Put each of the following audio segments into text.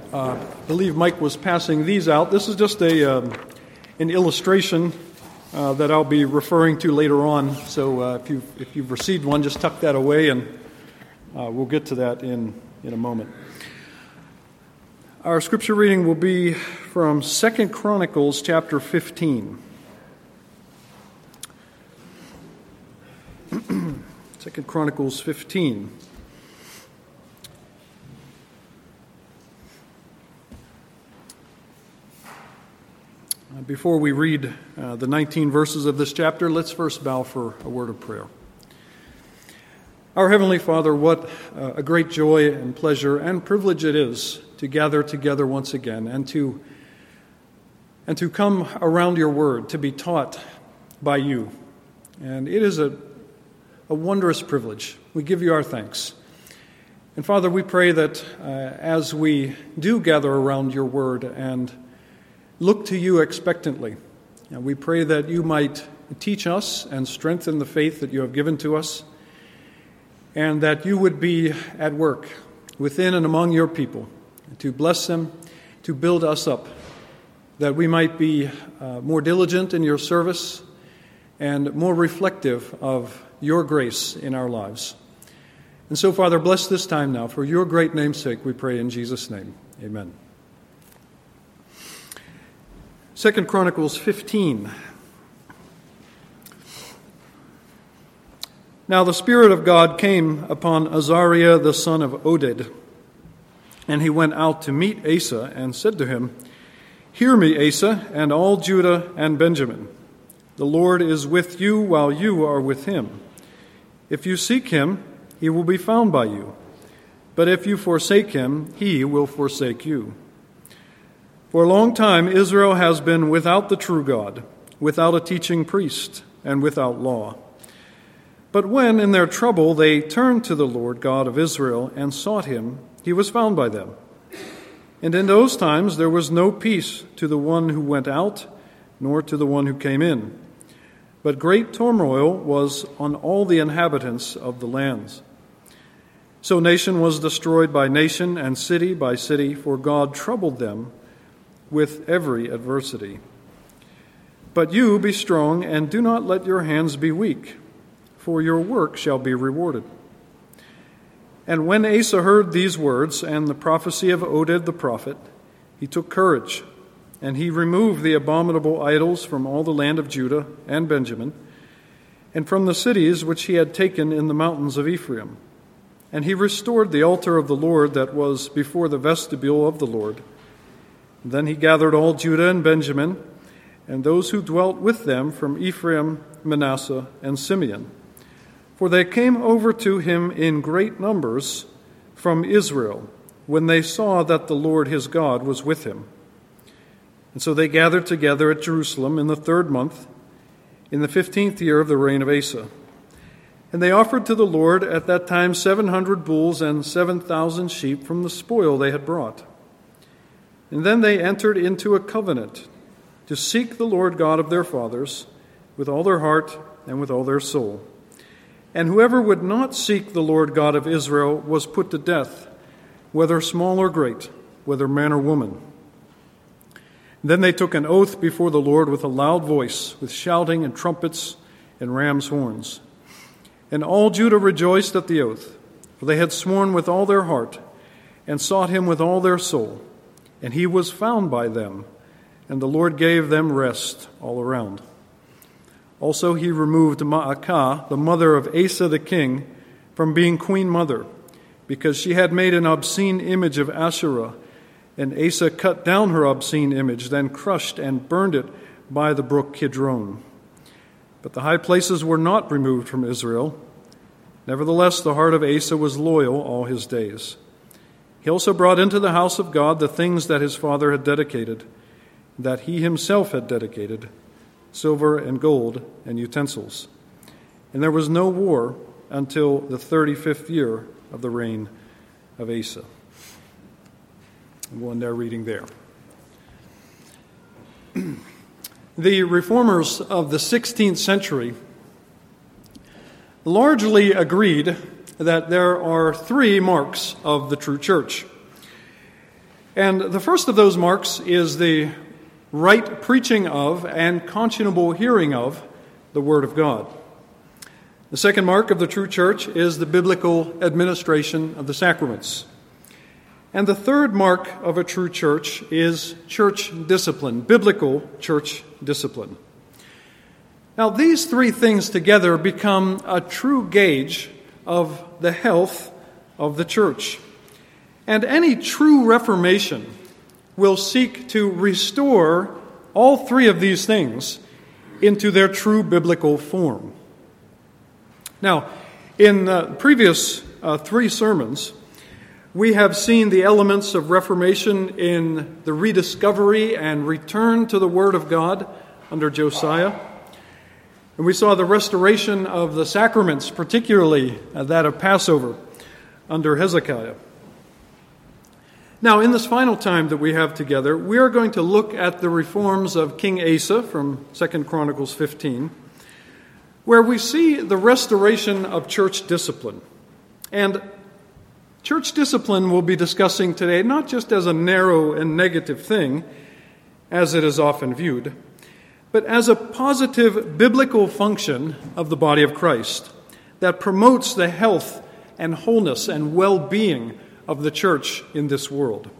I believe Mike was passing these out. This is just an illustration that I'll be referring to later on. So if you've received one, just tuck that away, and we'll get to that in a moment. Our scripture reading will be from 2 Chronicles chapter 15. 2 Chronicles 15. Before we read the 19 verses of this chapter, let's first bow for a word of prayer. Our Heavenly Father, what a great joy and pleasure and privilege it is to gather together once again and to come around your word, to be taught by you. And it is a wondrous privilege. We give you our thanks. And Father, we pray that as we do gather around your word and look to you expectantly, and we pray that you might teach us and strengthen the faith that you have given to us, and that you would be at work within and among your people to bless them, to build us up, that we might be more diligent in your service and more reflective of your grace in our lives. And so, Father, bless this time now. For your great name's sake, we pray in Jesus' name. Amen. 2 Chronicles 15. Now the Spirit of God came upon Azariah the son of Oded, and he went out to meet Asa and said to him, "Hear me, Asa, and all Judah and Benjamin. The Lord is with you while you are with him. If you seek him, he will be found by you. But if you forsake him, he will forsake you. For a long time Israel has been without the true God, without a teaching priest, and without law. But when in their trouble they turned to the Lord God of Israel and sought him, he was found by them. And in those times there was no peace to the one who went out, nor to the one who came in. But great turmoil was on all the inhabitants of the lands. So nation was destroyed by nation, and city by city, for God troubled them with every adversity. But you be strong, and do not let your hands be weak, for your work shall be rewarded." And when Asa heard these words and the prophecy of Oded the prophet, he took courage, and he removed the abominable idols from all the land of Judah and Benjamin, and from the cities which he had taken in the mountains of Ephraim. And he restored the altar of the Lord that was before the vestibule of the Lord. And then he gathered all Judah and Benjamin, and those who dwelt with them from Ephraim, Manasseh, and Simeon. For they came over to him in great numbers from Israel, when they saw that the Lord his God was with him. And so they gathered together at Jerusalem in the 3rd month, in the 15th year of the reign of Asa. And they offered to the Lord at that time 700 bulls and 7,000 sheep from the spoil they had brought. And then they entered into a covenant to seek the Lord God of their fathers with all their heart and with all their soul. And whoever would not seek the Lord God of Israel was put to death, whether small or great, whether man or woman. Then they took an oath before the Lord with a loud voice, with shouting and trumpets and ram's horns. And all Judah rejoiced at the oath, for they had sworn with all their heart and sought him with all their soul. And he was found by them, and the Lord gave them rest all around. Also he removed Maacah, the mother of Asa the king, from being queen mother, because she had made an obscene image of Asherah, and Asa cut down her obscene image, then crushed and burned it by the brook Kidron. But the high places were not removed from Israel. Nevertheless, the heart of Asa was loyal all his days. He also brought into the house of God the things that his father had dedicated, that he himself had dedicated, silver and gold and utensils. And there was no war until the 35th year of the reign of Asa. We'll end our reading there. The reformers of the 16th century largely agreed that there are 3 marks of the true church. And the first of those marks is the right preaching of and conscionable hearing of the Word of God. The second mark of the true church is the biblical administration of the sacraments. And the third mark of a true church is church discipline, biblical church discipline. Now, these three things together become a true gauge of the health of the church. And any true reformation will seek to restore all three of these things into their true biblical form. Now, in the previous three sermons, we have seen the elements of Reformation in the rediscovery and return to the Word of God under Josiah. And we saw the restoration of the sacraments, particularly that of Passover, under Hezekiah. Now, in this final time that we have together, we are going to look at the reforms of King Asa from 2 Chronicles 15, where we see the restoration of church discipline. And church discipline we'll be discussing today not just as a narrow and negative thing, as it is often viewed, but as a positive biblical function of the body of Christ that promotes the health and wholeness and well-being of the church in this world.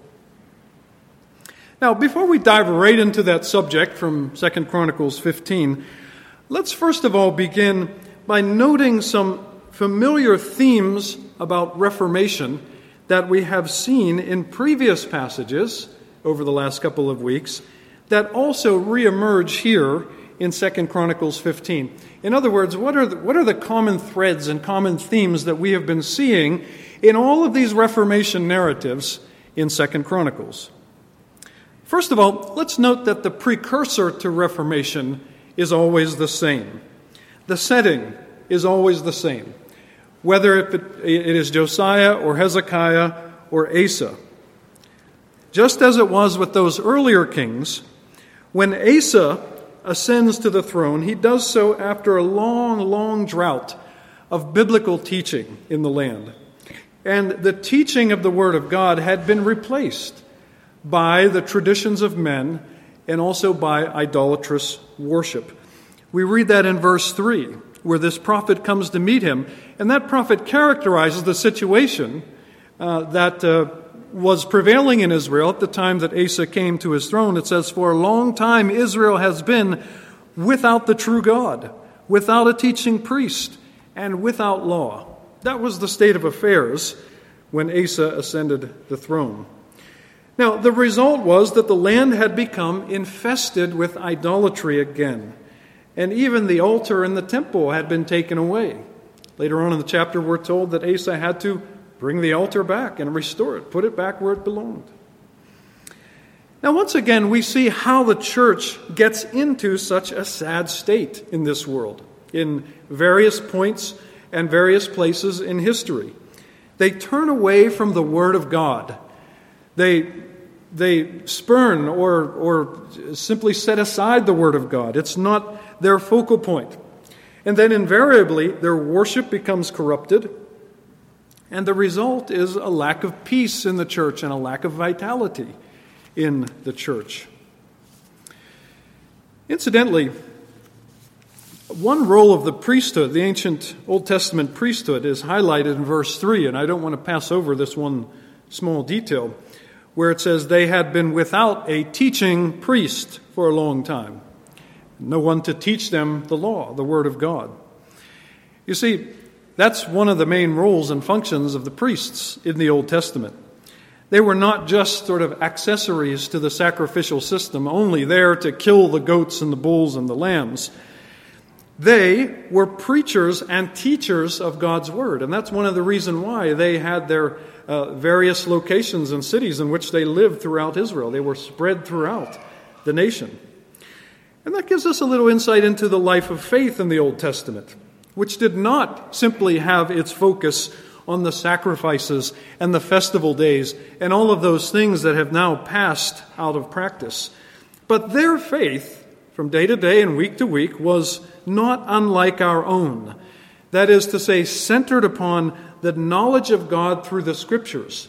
Now, before we dive right into that subject from 2 Chronicles 15, let's first of all begin by noting some familiar themes about Reformation that we have seen in previous passages over the last couple of weeks that also reemerge here in 2 Chronicles 15. In other words, what are the common threads and common themes that we have been seeing in all of these Reformation narratives in 2 Chronicles? First of all, let's note that the precursor to Reformation is always the same. The setting is always the same, whether it is Josiah or Hezekiah or Asa. Just as it was with those earlier kings, when Asa ascends to the throne, he does so after a long, long drought of biblical teaching in the land. And the teaching of the Word of God had been replaced by the traditions of men and also by idolatrous worship. We read that in verse 3, where this prophet comes to meet him, and that prophet characterizes the situation that was prevailing in Israel at the time that Asa came to his throne. It says, "For a long time Israel has been without the true God, without a teaching priest, and without law." That was the state of affairs when Asa ascended the throne. Now, the result was that the land had become infested with idolatry again, and even the altar in the temple had been taken away. Later on in the chapter, we're told that Asa had to bring the altar back and restore it, put it back where it belonged. Now, once again, we see how the church gets into such a sad state in this world, in various points and various places in history. They turn away from the Word of God. They spurn or simply set aside the Word of God. It's not their focal point. And then invariably, their worship becomes corrupted. And the result is a lack of peace in the church and a lack of vitality in the church. Incidentally, one role of the priesthood, the ancient Old Testament priesthood, is highlighted in verse 3, and I don't want to pass over this one small detail, where it says they had been without a teaching priest for a long time. No one to teach them the law, the Word of God. You see, that's one of the main roles and functions of the priests in the Old Testament. They were not just sort of accessories to the sacrificial system, only there to kill the goats and the bulls and the lambs. They were preachers and teachers of God's Word, and that's one of the reasons why they had their various locations and cities in which they lived throughout Israel. They were spread throughout the nation. And that gives us a little insight into the life of faith in the Old Testament, which did not simply have its focus on the sacrifices and the festival days and all of those things that have now passed out of practice. But their faith, from day to day and week to week, was not unlike our own. That is to say, centered upon the knowledge of God through the Scriptures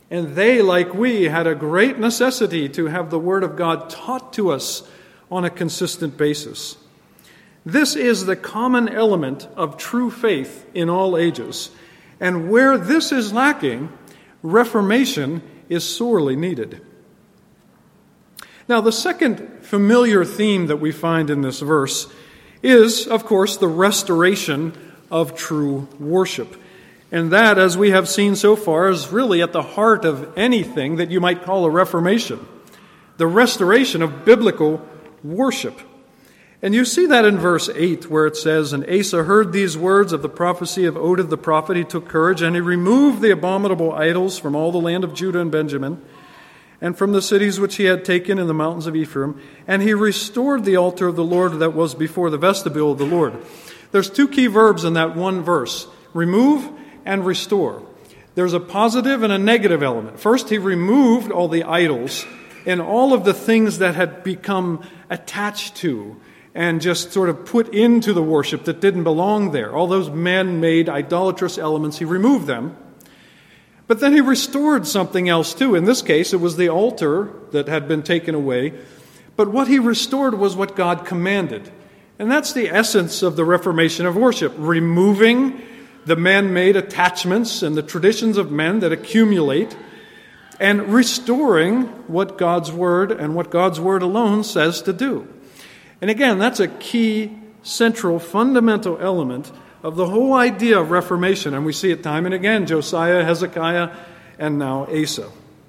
And they, like we, had a great necessity to have the Word of God taught to us on a consistent basis. This is the common element of true faith in all ages. And where this is lacking, reformation is sorely needed. Now, the second familiar theme that we find in this verse is, of course, the restoration of true worship. And that, as we have seen so far, is really at the heart of anything that you might call a reformation. The restoration of biblical worship. And you see that in verse 8 where it says, "And Asa heard these words of the prophecy of Oded the prophet. He took courage, and he removed the abominable idols from all the land of Judah and Benjamin, and from the cities which he had taken in the mountains of Ephraim, and he restored the altar of the Lord that was before the vestibule of the Lord." There's two key verbs in that one verse: remove and restore. There's a positive and a negative element. First, he removed all the idols and all of the things that had become attached to and just sort of put into the worship that didn't belong there. All those man-made idolatrous elements, he removed them. But then he restored something else too. In this case, it was the altar that had been taken away. But what he restored was what God commanded. And that's the essence of the reformation of worship: removing the man-made attachments and the traditions of men that accumulate, and restoring what God's Word and what God's Word alone says to do. And again, that's a key, central, fundamental element of the whole idea of reformation. And we see it time and again: Josiah, Hezekiah, and now Asa.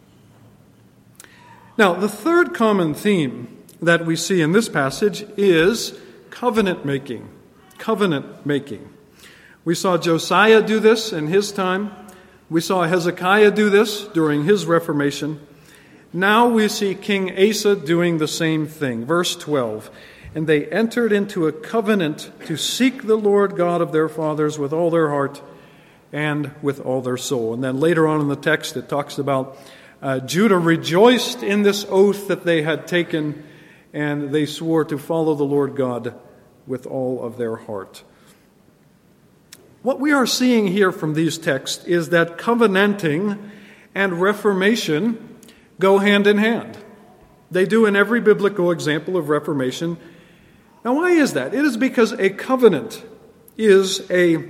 Now, the third common theme that we see in this passage is covenant making. Covenant making. We saw Josiah do this in his time. We saw Hezekiah do this during his reformation. Now we see King Asa doing the same thing. Verse 12. "And they entered into a covenant to seek the Lord God of their fathers with all their heart and with all their soul." And then later on in the text it talks about Judah rejoiced in this oath that they had taken, and they swore to follow the Lord God with all of their heart. What we are seeing here from these texts is that covenanting and reformation go hand in hand. They do in every biblical example of reformation. Now, why is that? It is because a covenant is a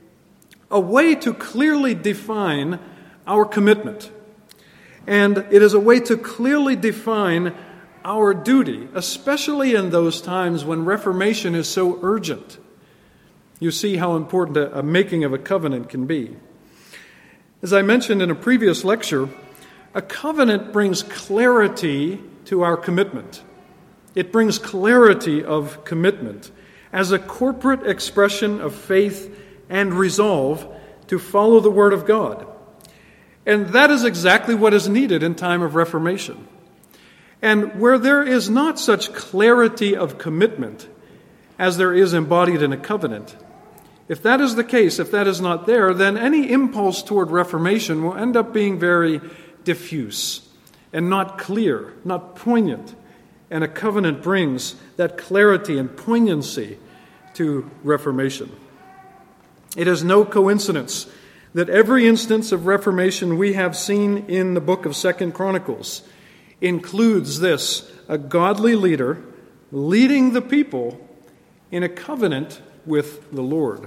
way to clearly define our commitment. And it is a way to clearly define our duty, especially in those times when reformation is so urgent. You see how important a making of a covenant can be. As I mentioned in a previous lecture, a covenant brings clarity to our commitment. It brings clarity of commitment as a corporate expression of faith and resolve to follow the Word of God. And that is exactly what is needed in time of reformation. And where there is not such clarity of commitment as there is embodied in a covenant, if that is the case, if that is not there, then any impulse toward reformation will end up being very diffuse and not clear, not poignant. And a covenant brings that clarity and poignancy to reformation. It is no coincidence that every instance of reformation we have seen in the book of 2 Chronicles includes this: a godly leader leading the people in a covenant with the Lord.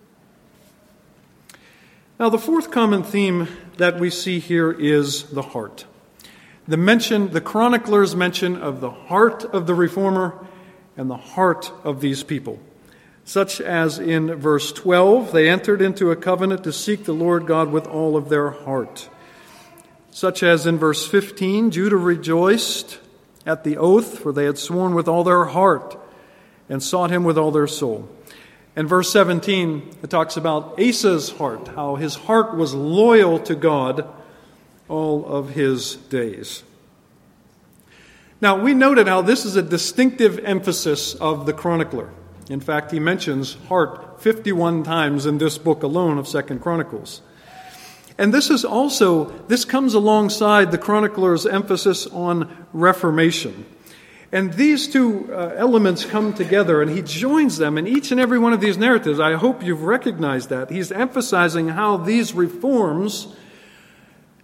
Now, the fourth common theme that we see here is the heart. The chronicler's mention of the heart of the reformer and the heart of these people. Such as in verse 12, they entered into a covenant to seek the Lord God with all of their heart. Such as in verse 15, Judah rejoiced at the oath, for they had sworn with all their heart and sought him with all their soul. In verse 17, it talks about Asa's heart, how his heart was loyal to God all of his days. Now, we noted how this is a distinctive emphasis of the chronicler. In fact, he mentions heart 51 times in this book alone of 2 Chronicles. And this comes alongside the chronicler's emphasis on reformation. And these two elements come together, and he joins them in each and every one of these narratives. I hope you've recognized that. He's emphasizing how these reforms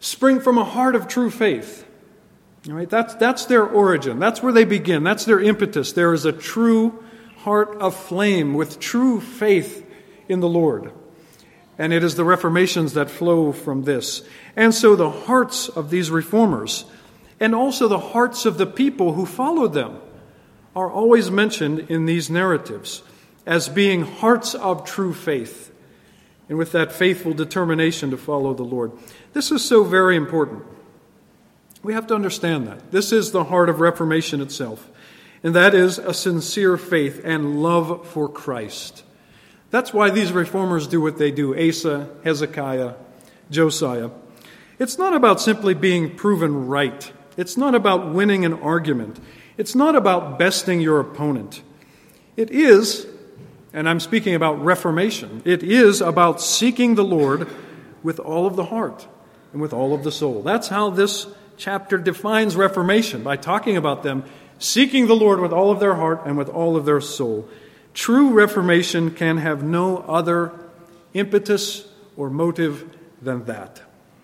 spring from a heart of true faith. All right, that's their origin. That's where they begin. That's their impetus. There is a true heart aflame with true faith in the Lord. And it is the reformations that flow from this. And so the hearts of these reformers, and also the hearts of the people who followed them, are always mentioned in these narratives as being hearts of true faith, and with that faithful determination to follow the Lord. This is so very important. We have to understand that. This is the heart of Reformation itself, and that is a sincere faith and love for Christ. That's why these reformers do what they do, Asa, Hezekiah, Josiah. It's not about simply being proven right. It's not about winning an argument. It's not about besting your opponent. It is, and I'm speaking about reformation, it is about seeking the Lord with all of the heart and with all of the soul. That's how this chapter defines reformation, by talking about them seeking the Lord with all of their heart and with all of their soul. True reformation can have no other impetus or motive than that.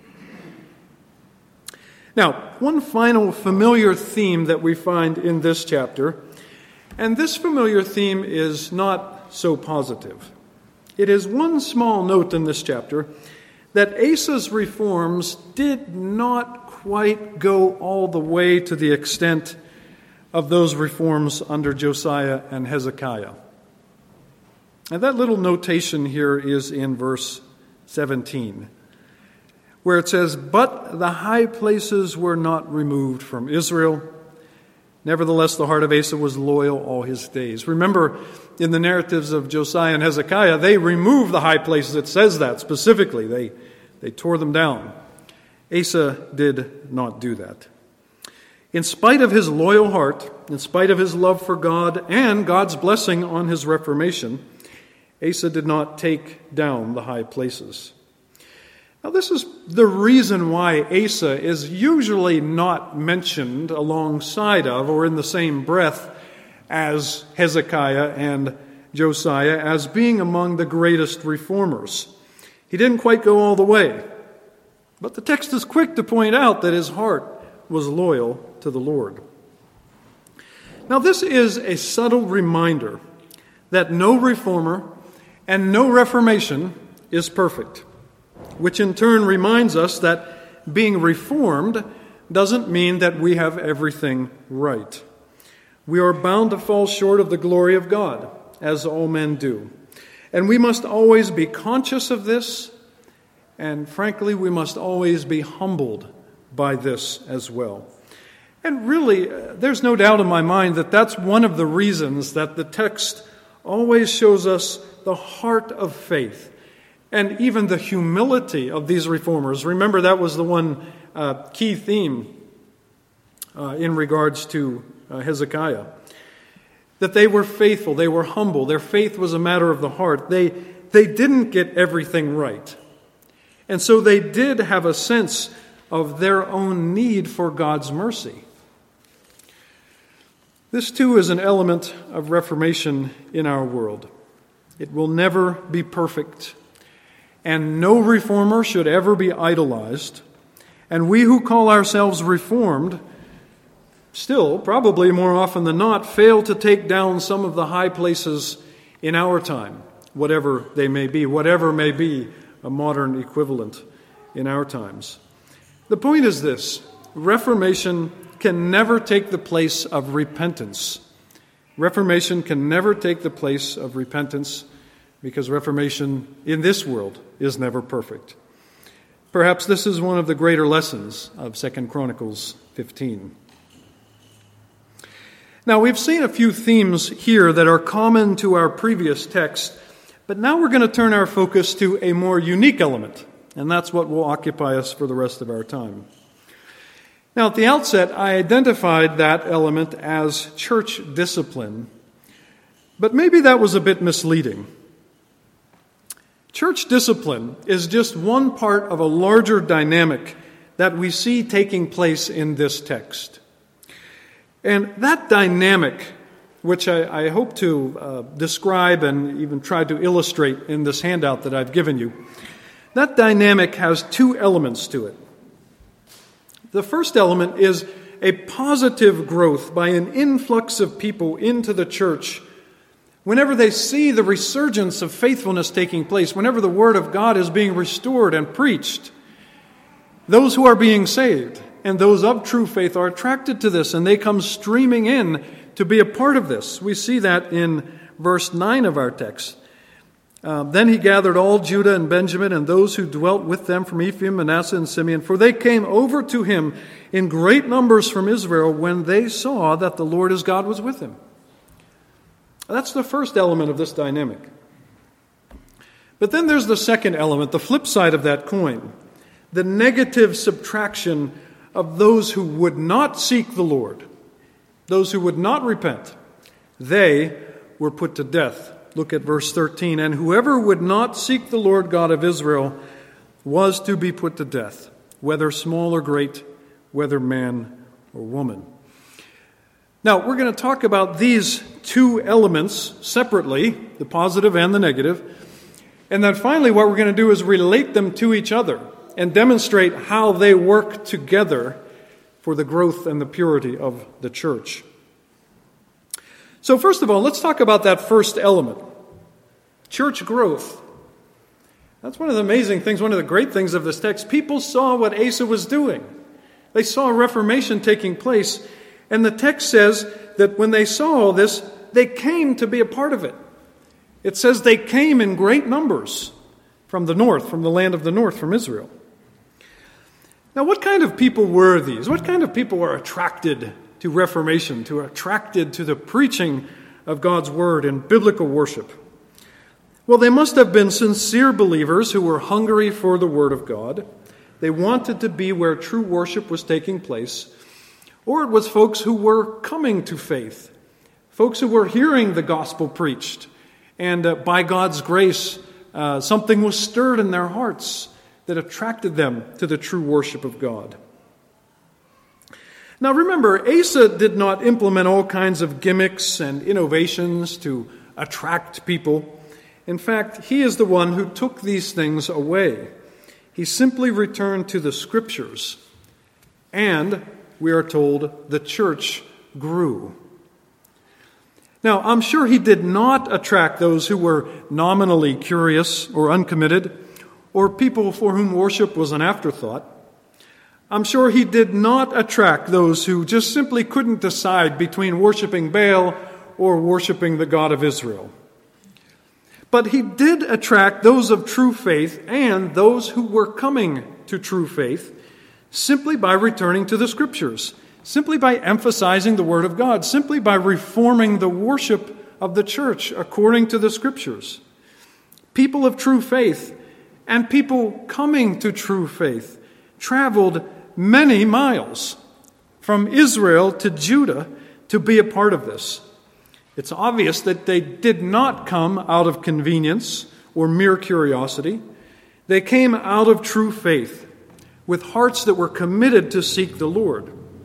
Now, one final familiar theme that we find in this chapter, and this familiar theme is not so positive. It is one small note in this chapter that Asa's reforms did not quite go all the way to the extent of those reforms under Josiah and Hezekiah. And that little notation here is in verse 17, where it says, "But the high places were not removed from Israel. Nevertheless, the heart of Asa was loyal all his days." Remember, in the narratives of Josiah and Hezekiah, they removed the high places. It says that specifically. They tore them down. Asa did not do that. In spite of his loyal heart, in spite of his love for God and God's blessing on his reformation, Asa did not take down the high places. Now, this is the reason why Asa is usually not mentioned alongside of or in the same breath as Hezekiah and Josiah as being among the greatest reformers. He didn't quite go all the way. But the text is quick to point out that his heart was loyal to the Lord. Now, this is a subtle reminder that no reformer and no reformation is perfect, which in turn reminds us that being reformed doesn't mean that we have everything right. We are bound to fall short of the glory of God, as all men do. And we must always be conscious of this, and frankly, we must always be humbled by this as well. And really, there's no doubt in my mind that that's one of the reasons that the text always shows us the heart of faith and even the humility of these reformers. Remember, that was the one key theme in regards to Hezekiah. That they were faithful, they were humble, their faith was a matter of the heart. They didn't get everything right. And so they did have a sense of their own need for God's mercy. This too is an element of reformation in our world. It will never be perfect, and no reformer should ever be idolized. And we who call ourselves reformed still, probably more often than not, fail to take down some of the high places in our time, whatever they may be, whatever may be a modern equivalent in our times. The point is this: Reformation can never take the place of repentance. Reformation can never take the place of repentance because Reformation in this world is never perfect. Perhaps this is one of the greater lessons of 2 Chronicles 15. Now, we've seen a few themes here that are common to our previous text, but now we're going to turn our focus to a more unique element, and that's what will occupy us for the rest of our time. Now, at the outset, I identified that element as church discipline, but maybe that was a bit misleading. Church discipline is just one part of a larger dynamic that we see taking place in this text. And that dynamic, which I hope to describe and even try to illustrate in this handout that I've given you, that dynamic has two elements to it. The first element is a positive growth by an influx of people into the church. Whenever they see the resurgence of faithfulness taking place, whenever the Word of God is being restored and preached, those who are being saved and those of true faith are attracted to this, and they come streaming in to be a part of this. We see that in verse 9 of our text. Then he gathered all Judah and Benjamin and those who dwelt with them from Ephraim, Manasseh, and Simeon, for they came over to him in great numbers from Israel when they saw that the Lord his God was with him. That's the first element of this dynamic. But then there's the second element, the flip side of that coin, the negative subtraction of those who would not seek the Lord, those who would not repent. They were put to death. Look at verse 13. And whoever would not seek the Lord God of Israel was to be put to death, whether small or great, whether man or woman. Now, we're going to talk about these two elements separately, the positive and the negative. And then finally, what we're going to do is relate them to each other and demonstrate how they work together for the growth and the purity of the church. So first of all, let's talk about that first element, church growth. That's one of the amazing things, one of the great things of this text. People saw what Asa was doing. They saw a reformation taking place. And the text says that when they saw all this, they came to be a part of it. It says they came in great numbers from the north, from the land of the north, from Israel. Now, what kind of people were these? What kind of people were attracted to Reformation, attracted to the preaching of God's Word and biblical worship? Well, they must have been sincere believers who were hungry for the Word of God. They wanted to be where true worship was taking place. Or it was folks who were coming to faith, folks who were hearing the gospel preached, and by God's grace, something was stirred in their hearts that attracted them to the true worship of God. Now remember, Asa did not implement all kinds of gimmicks and innovations to attract people. In fact, he is the one who took these things away. He simply returned to the Scriptures, and we are told the church grew. Now, I'm sure he did not attract those who were nominally curious or uncommitted, or people for whom worship was an afterthought. I'm sure he did not attract those who just simply couldn't decide between worshiping Baal or worshiping the God of Israel. But he did attract those of true faith and those who were coming to true faith simply by returning to the Scriptures, simply by emphasizing the Word of God, simply by reforming the worship of the church according to the Scriptures. People of true faith and people coming to true faith traveled many miles from Israel to Judah to be a part of this. It's obvious that they did not come out of convenience or mere curiosity. They came out of true faith, with hearts that were committed to seek the Lord.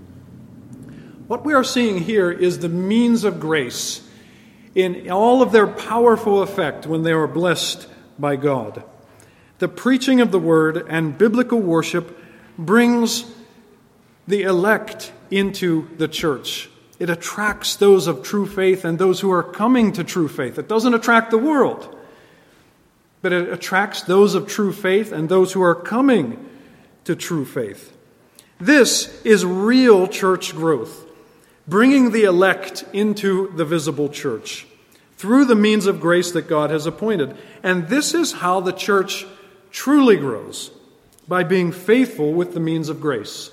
What we are seeing here is the means of grace in all of their powerful effect when they are blessed by God. The preaching of the Word and biblical worship brings the elect into the church. It attracts those of true faith and those who are coming to true faith. It doesn't attract the world, but it attracts those of true faith and those who are coming to true faith. This is real church growth, bringing the elect into the visible church through the means of grace that God has appointed. And this is how the church truly grows, by being faithful with the means of grace.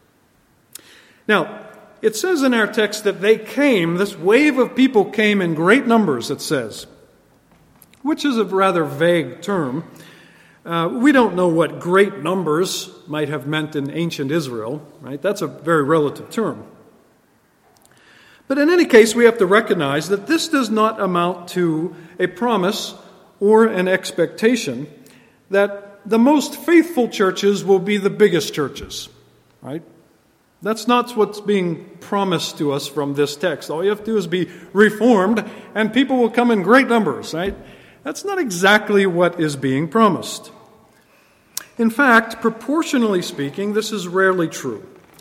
Now, it says in our text that they came, this wave of people came in great numbers, it says, which is a rather vague term. We don't know what great numbers might have meant in ancient Israel, right? That's a very relative term. But in any case, we have to recognize that this does not amount to a promise or an expectation that the most faithful churches will be the biggest churches, right? That's not what's being promised to us from this text. All you have to do is be reformed and people will come in great numbers, right? That's not exactly what is being promised. In fact, proportionally speaking, this is rarely true.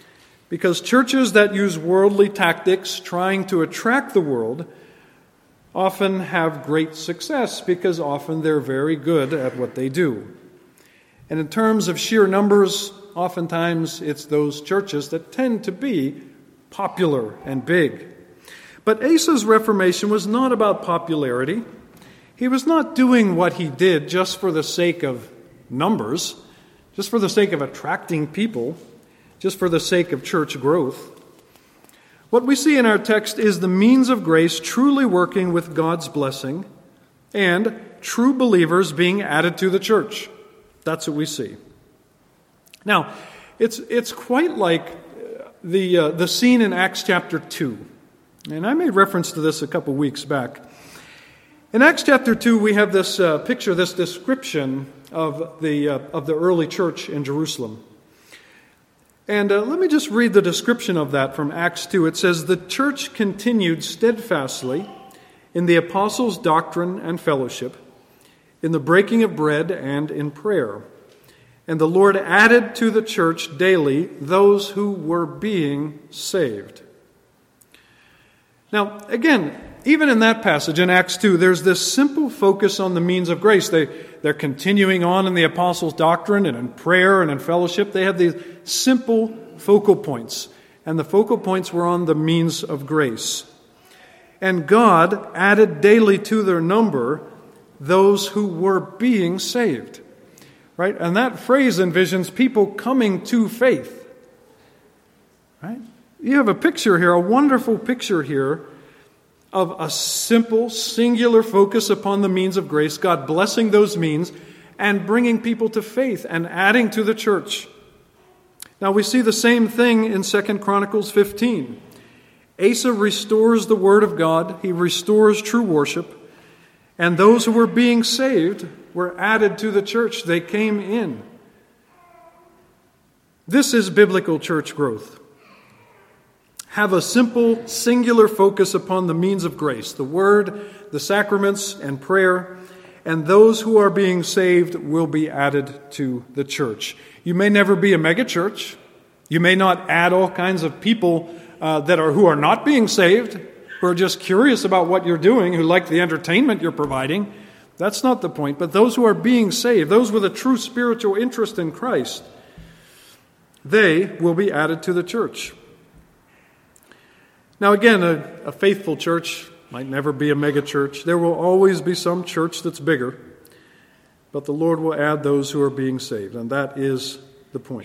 because churches that use worldly tactics trying to attract the world often have great success, because often they're very good at what they do. And in terms of sheer numbers, oftentimes it's those churches that tend to be popular and big. But Asa's reformation was not about popularity. He was not doing what he did just for the sake of numbers, just for the sake of attracting people, just for the sake of church growth. What we see in our text is the means of grace truly working with God's blessing and true believers being added to the church. That's what we see. Now, it's quite like the scene in Acts chapter 2. And I made reference to this a couple weeks back. In Acts chapter 2, we have this picture, this description of the early church in Jerusalem. And let me just read the description of that from Acts 2. It says, "The church continued steadfastly in the apostles' doctrine and fellowship, in the breaking of bread and in prayer. And the Lord added to the church daily those who were being saved." Now, again, even in that passage in Acts 2, there's this simple focus on the means of grace. They're continuing on in the apostles' doctrine and in prayer and in fellowship. They have these simple focal points, and the focal points were on the means of grace. And God added daily to their number those who were being saved. Right? And that phrase envisions people coming to faith. Right? You have a picture here, a wonderful picture here, of a simple, singular focus upon the means of grace, God blessing those means and bringing people to faith and adding to the church. Now we see the same thing in 2 Chronicles 15. Asa restores the word of God. He restores true worship. And those who were being saved were added to the church. They came in. This is biblical church growth. Have a simple, singular focus upon the means of grace, the Word, the sacraments, and prayer, and those who are being saved will be added to the church. You may never be a megachurch. You may not add all kinds of people who are not being saved, who are just curious about what you're doing, who like the entertainment you're providing. That's not the point. But those who are being saved, those with a true spiritual interest in Christ, they will be added to the church. Now again, a faithful church might never be a megachurch. There will always be some church that's bigger, but the Lord will add those who are being saved, and that is the point.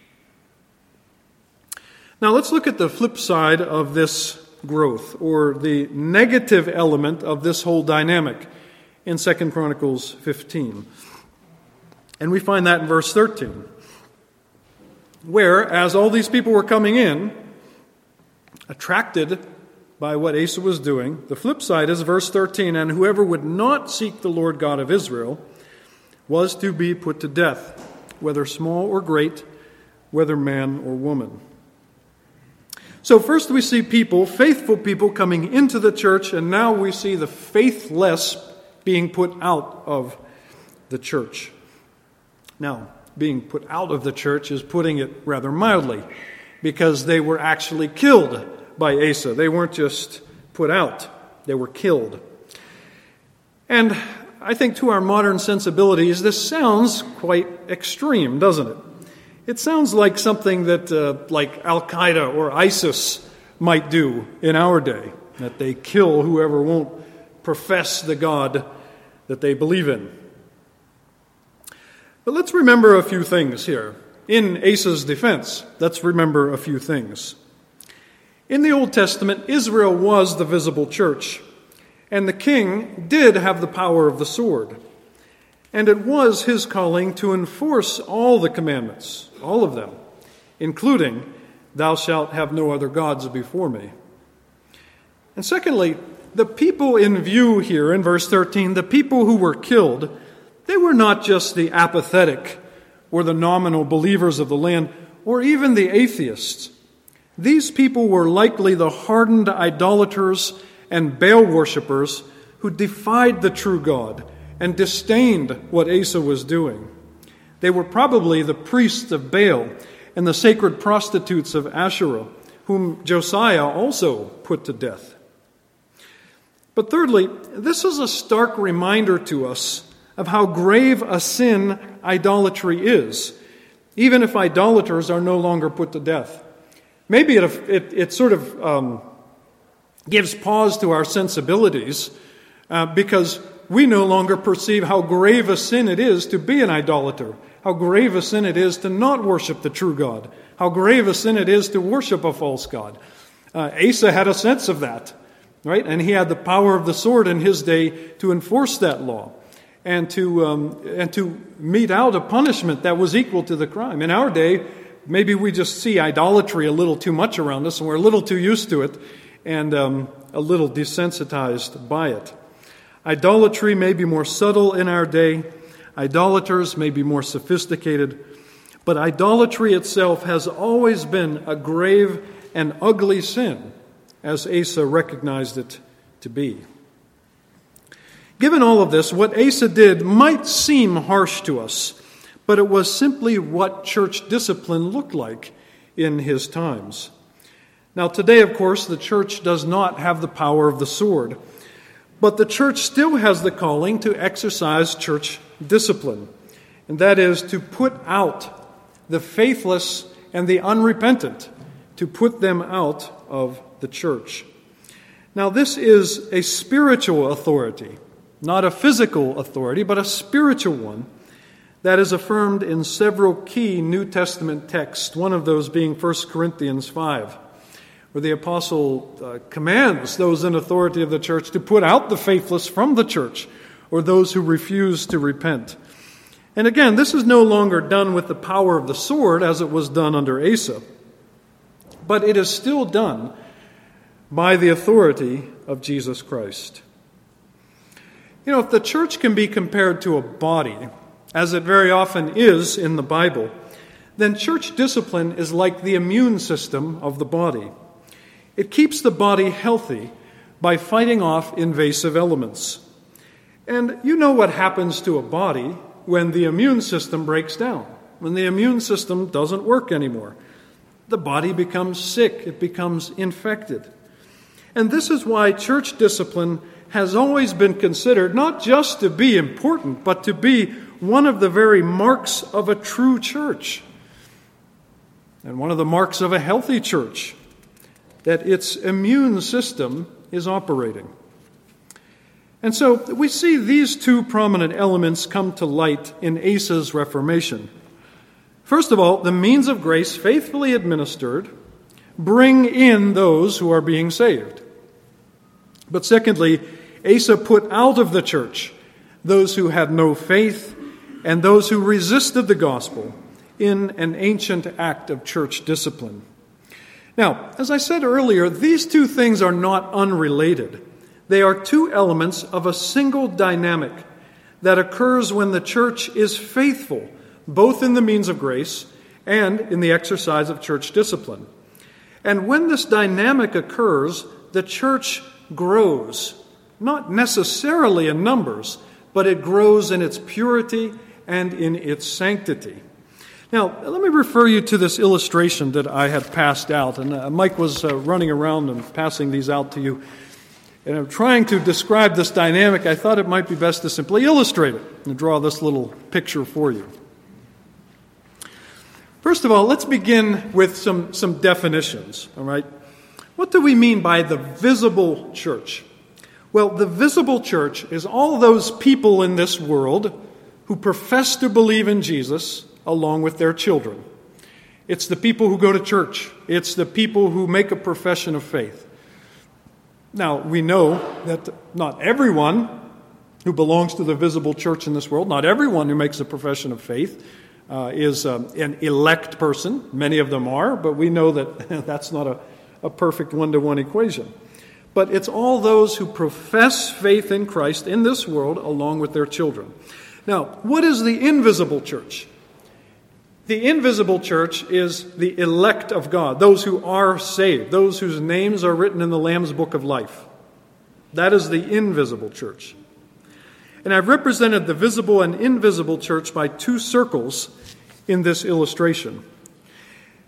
Now let's look at the flip side of this growth, or the negative element of this whole dynamic in 2 Chronicles 15. And we find that in verse 13, where, as all these people were coming in, attracted by what Asa was doing, the flip side is verse 13, "And whoever would not seek the Lord God of Israel was to be put to death, whether small or great, whether man or woman." So first we see people, faithful people, coming into the church, and now we see the faithless being put out of the church. Now, being put out of the church is putting it rather mildly, because they were actually killed by Asa. They weren't just put out, they were killed. And I think to our modern sensibilities, this sounds quite extreme, doesn't it? It sounds like something that like Al-Qaeda or ISIS might do in our day, that they kill whoever won't profess the God that they believe in. But let's remember a few things here. In Asa's defense, let's remember a few things. In the Old Testament, Israel was the visible church, and the king did have the power of the sword. And it was his calling to enforce all the commandments, all of them, including, "Thou shalt have no other gods before me." And secondly, the people in view here in verse 13, the people who were killed, they were not just the apathetic or the nominal believers of the land, or even the atheists. These people were likely the hardened idolaters and Baal worshippers who defied the true God and disdained what Asa was doing. They were probably the priests of Baal, and the sacred prostitutes of Asherah, whom Josiah also put to death. But thirdly, this is a stark reminder to us of how grave a sin idolatry is, even if idolaters are no longer put to death. Maybe it sort of gives pause to our sensibilities because we no longer perceive how grave a sin it is to be an idolater, how grave a sin it is to not worship the true God, how grave a sin it is to worship a false god. Asa had a sense of that, right? And he had the power of the sword in his day to enforce that law and to mete out a punishment that was equal to the crime. In our day, maybe we just see idolatry a little too much around us, and we're a little too used to it and a little desensitized by it. Idolatry may be more subtle in our day. Idolaters may be more sophisticated. But idolatry itself has always been a grave and ugly sin, as Asa recognized it to be. Given all of this, what Asa did might seem harsh to us, but it was simply what church discipline looked like in his times. Now, today, of course, the church does not have the power of the sword, but the church still has the calling to exercise church discipline, and that is to put out the faithless and the unrepentant, to put them out of the church. Now, this is a spiritual authority, not a physical authority, but a spiritual one that is affirmed in several key New Testament texts, one of those being 1 Corinthians 5, where the apostle commands those in authority of the church to put out the faithless from the church, or those who refuse to repent. And again, this is no longer done with the power of the sword as it was done under Asa, but it is still done by the authority of Jesus Christ. You know, if the church can be compared to a body, as it very often is in the Bible, then church discipline is like the immune system of the body. It keeps the body healthy by fighting off invasive elements. And you know what happens to a body when the immune system breaks down, when the immune system doesn't work anymore. The body becomes sick, it becomes infected. And this is why church discipline has always been considered not just to be important, but to be one of the very marks of a true church, and one of the marks of a healthy church, that its immune system is operating. And so we see these two prominent elements come to light in Asa's reformation. First of all, the means of grace faithfully administered bring in those who are being saved. But secondly, Asa put out of the church those who had no faith and those who resisted the gospel in an ancient act of church discipline. Now, as I said earlier, these two things are not unrelated. They are two elements of a single dynamic that occurs when the church is faithful, both in the means of grace and in the exercise of church discipline. And when this dynamic occurs, the church grows, not necessarily in numbers, but it grows in its purity and in its sanctity. Now, let me refer you to this illustration that I had passed out. And Mike was running around and passing these out to you. And I'm trying to describe this dynamic. I thought it might be best to simply illustrate it and draw this little picture for you. First of all, let's begin with some definitions, all right? What do we mean by the visible church? Well, the visible church is all those people in this world who profess to believe in Jesus along with their children. It's the people who go to church. It's the people who make a profession of faith. Now, we know that not everyone who belongs to the visible church in this world, not everyone who makes a profession of faith is an elect person. Many of them are, but we know that that's not a perfect one-to-one equation. But it's all those who profess faith in Christ in this world along with their children. Now, what is the invisible church? The invisible church is the elect of God, those who are saved, those whose names are written in the Lamb's Book of Life. That is the invisible church. And I've represented the visible and invisible church by two circles in this illustration.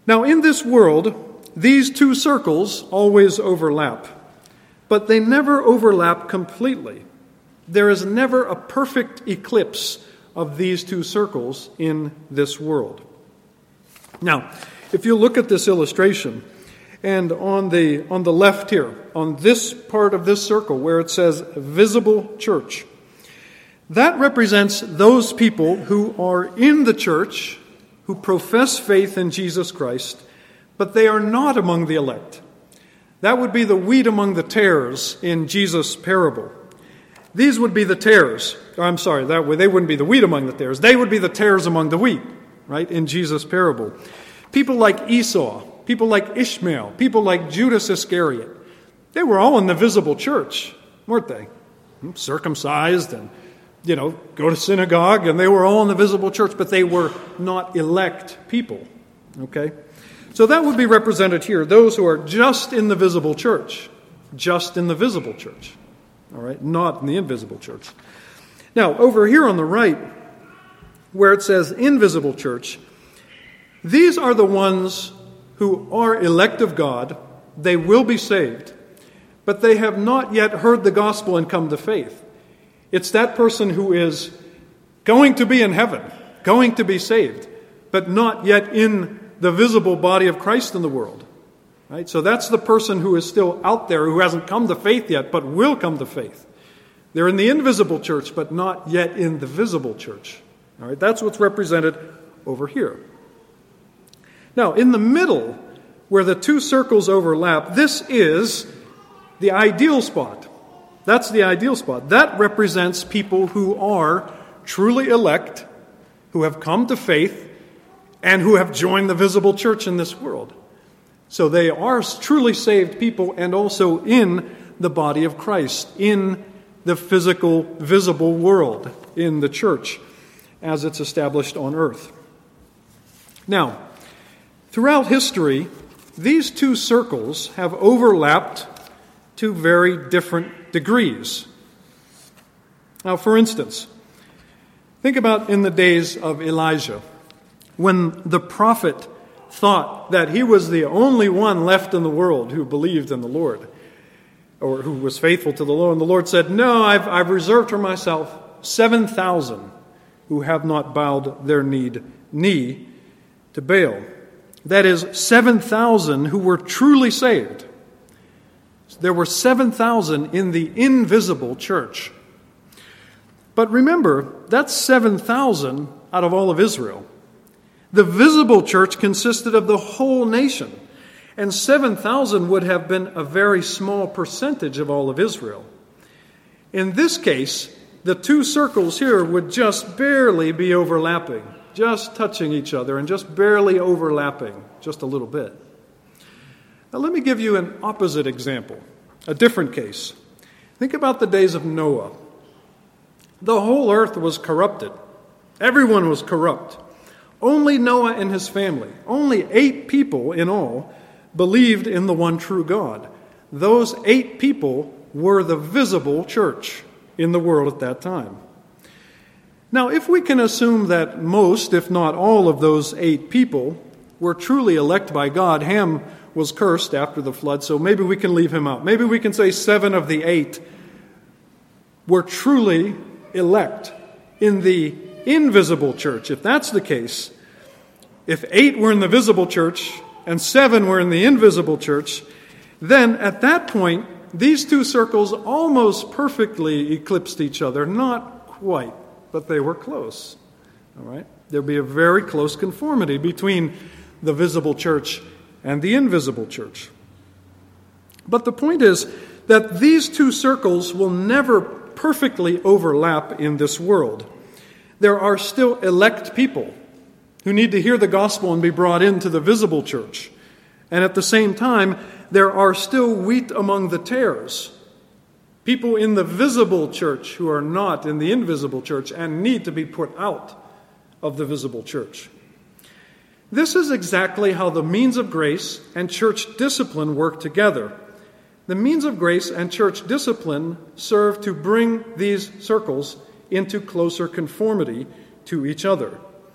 Now, in this world, these two circles always overlap, but they never overlap completely. There is never a perfect eclipse of these two circles in this world. Now, if you look at this illustration, and on the left here, on this part of this circle where it says visible church, that represents those people who are in the church, who profess faith in Jesus Christ, but they are not among the elect. That would be the wheat among the tares in Jesus' parable. These would be the tares. They wouldn't be the wheat among the tares. They would be the tares among the wheat, right, in Jesus' parable. People like Esau, people like Ishmael, people like Judas Iscariot, they were all in the visible church, weren't they? Circumcised and, go to synagogue, and they were all in the visible church, but they were not elect people, okay? So that would be represented here, those who are just in the visible church, all right, not in the invisible church. Now, over here on the right, where it says invisible church, these are the ones who are elect of God. They will be saved, but they have not yet heard the gospel and come to faith. It's that person who is going to be in heaven, going to be saved, but not yet in the visible body of Christ in the world. Right? So that's the person who is still out there, who hasn't come to faith yet, but will come to faith. They're in the invisible church, but not yet in the visible church. All right? That's what's represented over here. Now, in the middle, where the two circles overlap, this is the ideal spot. That's the ideal spot. That represents people who are truly elect, who have come to faith, and who have joined the visible church in this world. So they are truly saved people and also in the body of Christ, in the physical, visible world, in the church, as it's established on earth. Now, throughout history, these two circles have overlapped to very different degrees. Now, for instance, think about in the days of Elijah, when the prophet thought that he was the only one left in the world who believed in the Lord, or who was faithful to the Lord. And the Lord said, no, I've reserved for myself 7,000 who have not bowed their knee to Baal. That is, 7,000 who were truly saved. There were 7,000 in the invisible church. But remember, that's 7,000 out of all of Israel. The visible church consisted of the whole nation, and 7,000 would have been a very small percentage of all of Israel. In this case, the two circles here would just barely be overlapping, just touching each other and just barely overlapping, just a little bit. Now let me give you an opposite example, a different case. Think about the days of Noah. The whole earth was corrupted. Everyone was corrupt. Only Noah and his family, only 8 people in all, believed in the one true God. Those 8 people were the visible church in the world at that time. Now, if we can assume that most, if not all, of those 8 people were truly elect by God, Ham was cursed after the flood, so maybe we can leave him out. Maybe we can say 7 of the 8 were truly elect in the invisible church. If that's the case, if 8 were in the visible church and 7 were in the invisible church, then at that point, these two circles almost perfectly eclipsed each other. Not quite, but they were close. All right? There'd be a very close conformity between the visible church and the invisible church. But the point is that these two circles will never perfectly overlap in this world. There are still elect people who need to hear the gospel and be brought into the visible church. And at the same time, there are still wheat among the tares, people in the visible church who are not in the invisible church and need to be put out of the visible church. This is exactly how the means of grace and church discipline work together. The means of grace and church discipline serve to bring these circles into closer conformity to each other.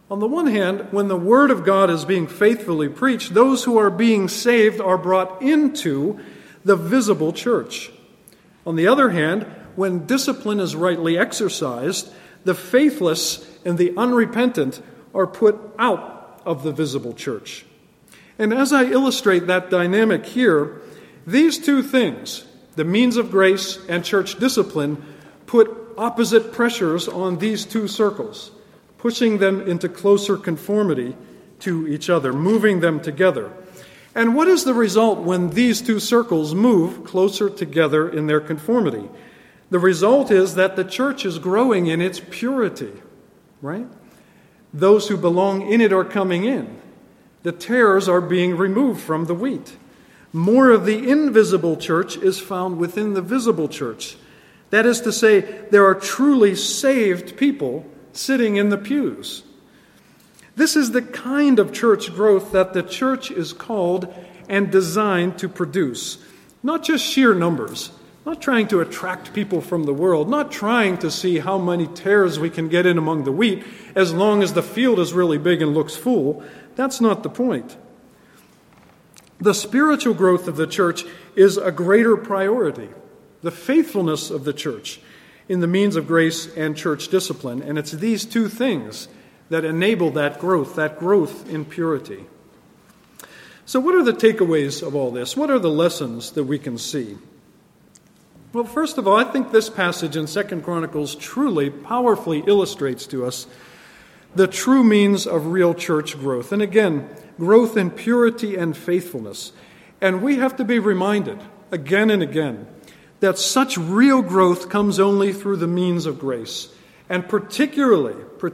On the one hand, when the Word of God is being faithfully preached, those who are being saved are brought into the visible church. On the other hand, when discipline is rightly exercised, the faithless and the unrepentant are put out of the visible church. And as I illustrate that dynamic here, these two things, the means of grace and church discipline, put opposite pressures on these two circles, pushing them into closer conformity to each other, moving them together. And what is the result when these two circles move closer together in their conformity? The result is that the church is growing in its purity, right? Those who belong in it are coming in. The tares are being removed from the wheat. More of the invisible church is found within the visible church. That is to say, there are truly saved people sitting in the pews. This is the kind of church growth that the church is called and designed to produce. Not just sheer numbers, not trying to attract people from the world, not trying to see how many tares we can get in among the wheat as long as the field is really big and looks full. That's not the point. The spiritual growth of the church is a greater priority. The faithfulness of the church in the means of grace and church discipline. And it's these two things that enable that growth in purity. So what are the takeaways of all this? What are the lessons that we can see? Well, first of all, I think this passage in 2 Chronicles truly, powerfully illustrates to us the true means of real church growth. And again, growth in purity and faithfulness. And we have to be reminded again and again that such real growth comes only through the means of grace. And particularly,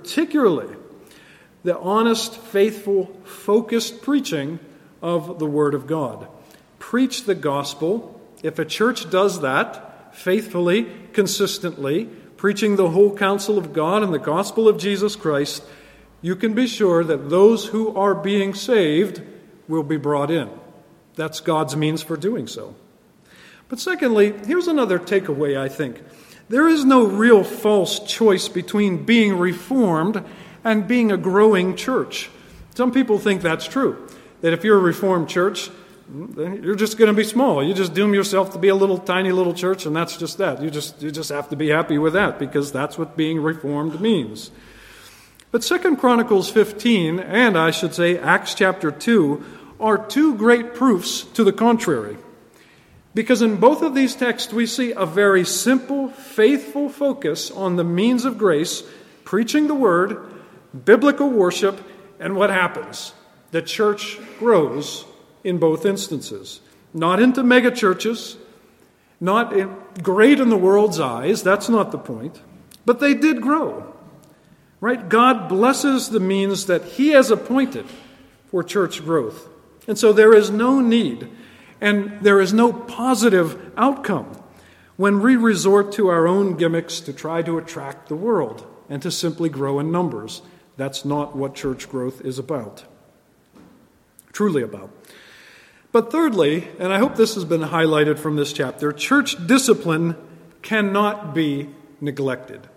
the honest, faithful, focused preaching of the Word of God. Preach the gospel. If a church does that faithfully, consistently, preaching the whole counsel of God and the gospel of Jesus Christ, you can be sure that those who are being saved will be brought in. That's God's means for doing so. But secondly, here's another takeaway, I think. There is no real false choice between being reformed and being a growing church. Some people think that's true, that if you're a reformed church, then you're just going to be small. You just doom yourself to be a little tiny little church, and that's just that. You just have to be happy with that, because that's what being reformed means. But 2 Chronicles 15, and I should say Acts chapter 2, are two great proofs to the contrary. Because in both of these texts we see a very simple, faithful focus on the means of grace, preaching the word, biblical worship, and what happens? The church grows in both instances. Not into mega churches, not great in the world's eyes, that's not the point, but they did grow. Right? God blesses the means that He has appointed for church growth. And so there is no need and there is no positive outcome when we resort to our own gimmicks to try to attract the world and to simply grow in numbers. That's not what church growth is about, truly about. But thirdly, and I hope this has been highlighted from this chapter, church discipline cannot be neglected.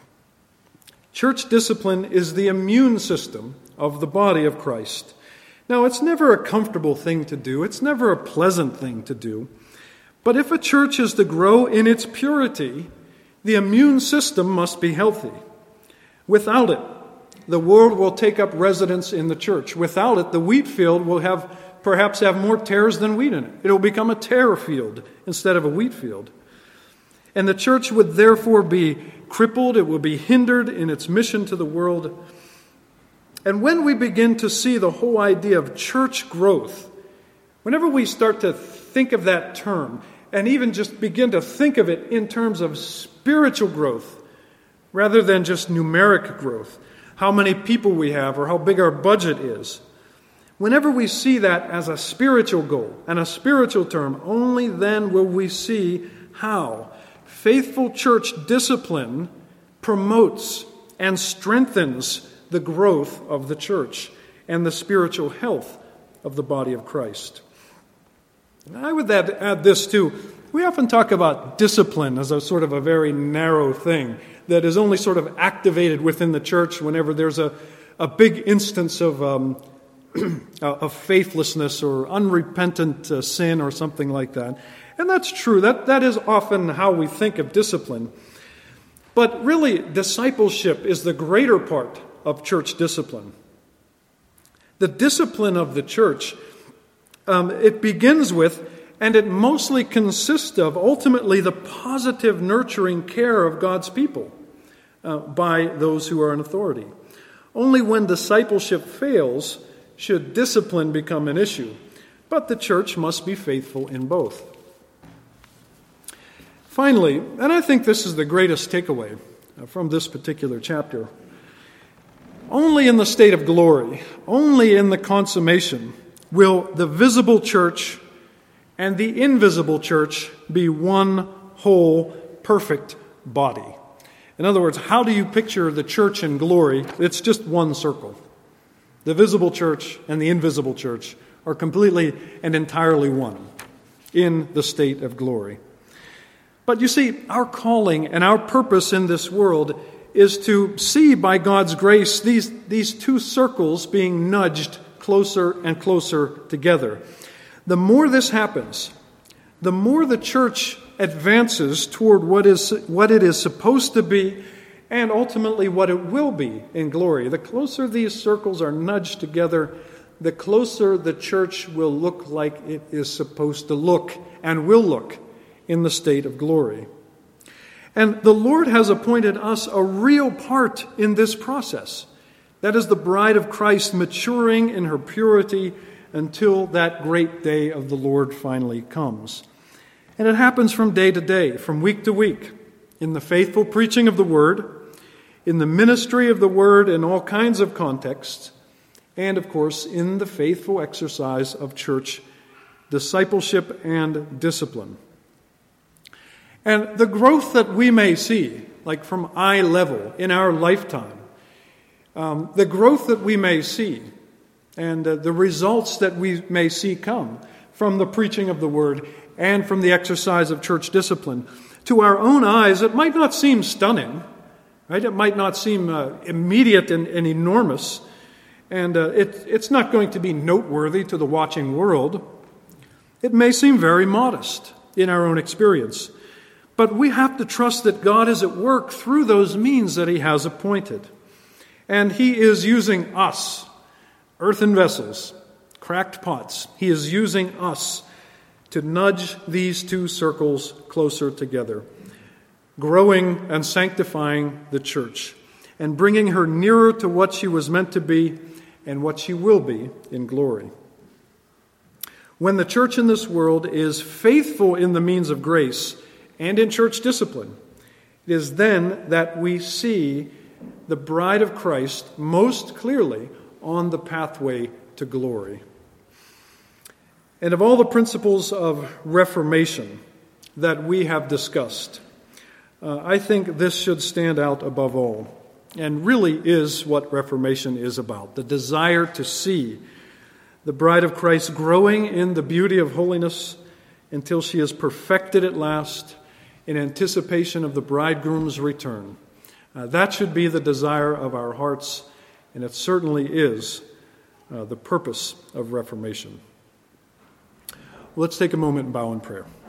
Church discipline is the immune system of the body of Christ. Now, it's never a comfortable thing to do. It's never a pleasant thing to do. But if a church is to grow in its purity, the immune system must be healthy. Without it, the world will take up residence in the church. Without it, the wheat field will perhaps have more tares than wheat in it. It will become a tare field instead of a wheat field. And the church would therefore be crippled. It will be hindered in its mission to the world. And when we begin to see the whole idea of church growth, whenever we start to think of that term, and even just begin to think of it in terms of spiritual growth, rather than just numeric growth, how many people we have or how big our budget is, whenever we see that as a spiritual goal and a spiritual term, only then will we see how faithful church discipline promotes and strengthens the growth of the church and the spiritual health of the body of Christ. And I would add this too. We often talk about discipline as a sort of a very narrow thing that is only sort of activated within the church whenever there's a a big instance of faithlessness or unrepentant sin or something like that. And that's true. That is often how we think of discipline. But really, discipleship is the greater part of church discipline. The discipline of the church, it begins with, and it mostly consists of, ultimately, the positive nurturing care of God's people by those who are in authority. Only when discipleship fails should discipline become an issue. But the church must be faithful in both. Finally, and I think this is the greatest takeaway from this particular chapter, only in the state of glory, only in the consummation, will the visible church and the invisible church be one whole, perfect body. In other words, how do you picture the church in glory? It's just one circle. The visible church and the invisible church are completely and entirely one in the state of glory. But you see, our calling and our purpose in this world is to see by God's grace these two circles being nudged closer and closer together. The more this happens, the more the church advances toward what it is supposed to be and ultimately what it will be in glory. The closer these circles are nudged together, the closer the church will look like it is supposed to look and will look in the state of glory. And the Lord has appointed us a real part in this process. That is the bride of Christ maturing in her purity until that great day of the Lord finally comes. And it happens from day to day, from week to week, in the faithful preaching of the Word, in the ministry of the Word in all kinds of contexts, and, of course, in the faithful exercise of church discipleship and discipline. And the growth that we may see, like from eye level in our lifetime, the growth that we may see and the results that we may see come from the preaching of the Word and from the exercise of church discipline, to our own eyes, it might not seem stunning, right? It might not seem immediate and enormous, and it's not going to be noteworthy to the watching world. It may seem very modest in our own experience. But we have to trust that God is at work through those means that He has appointed. And He is using us, earthen vessels, cracked pots. He is using us to nudge these two circles closer together, growing and sanctifying the church, and bringing her nearer to what she was meant to be and what she will be in glory. When the church in this world is faithful in the means of grace and in church discipline, it is then that we see the bride of Christ most clearly on the pathway to glory. And of all the principles of reformation that we have discussed, I think this should stand out above all, and really is what reformation is about, the desire to see the bride of Christ growing in the beauty of holiness until she is perfected at last, in anticipation of the bridegroom's return. That should be the desire of our hearts, and it certainly is the purpose of Reformation. Let's take a moment and bow in prayer.